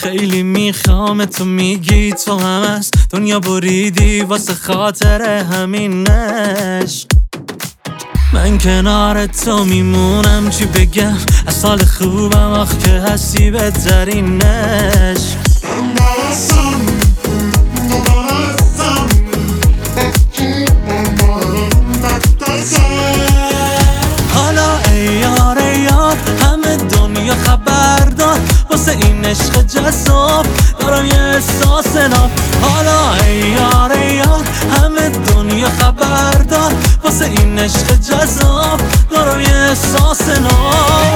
خیلی میخوام تو میگی تو هم از دنیا بریدی واسه خاطر همین عشق. من کنار تو میمونم چی بگم از حال خوبم آخ که هستی بهترین عشق. حالا ای یار همه دنیا خبر داد واسه این عشق جذاب دارم یه احساس ناب. حالا ای یار همه دنیا خبر داد واسه این عشق جذاب دارم یه احساس ناب.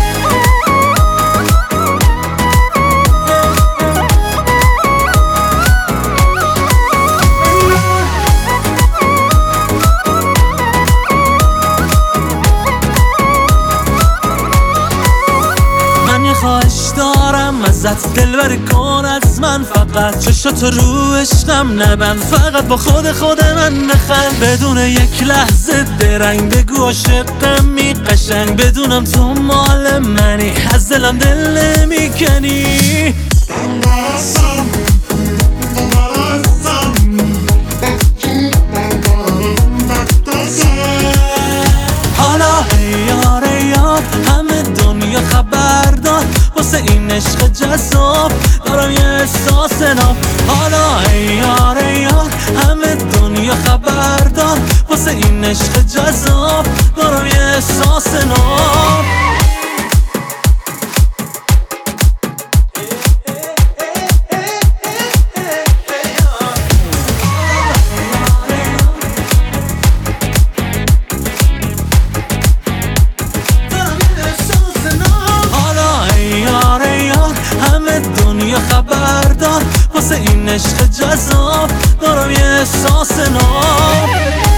خواهش دارم ازت دلبری کن از من، فقط چشاتو رو عشقم نبند، فقط با خود من بخند، بدون یک لحظه درنگ بگو عاشقمی قشنگ، بدونم تو مال منی از دلم دل نمیکنی. حالا ای یار همه دنیا خبر داد واسه این عشق جذاب دارم یه احساس ناب. حالا ای یار همه دنیا خبر داد واسه این عشق جذاب دارم یه احساس ناب. دنیا خبر داد واسه این عشق جذاب دارم یه احساس ناب.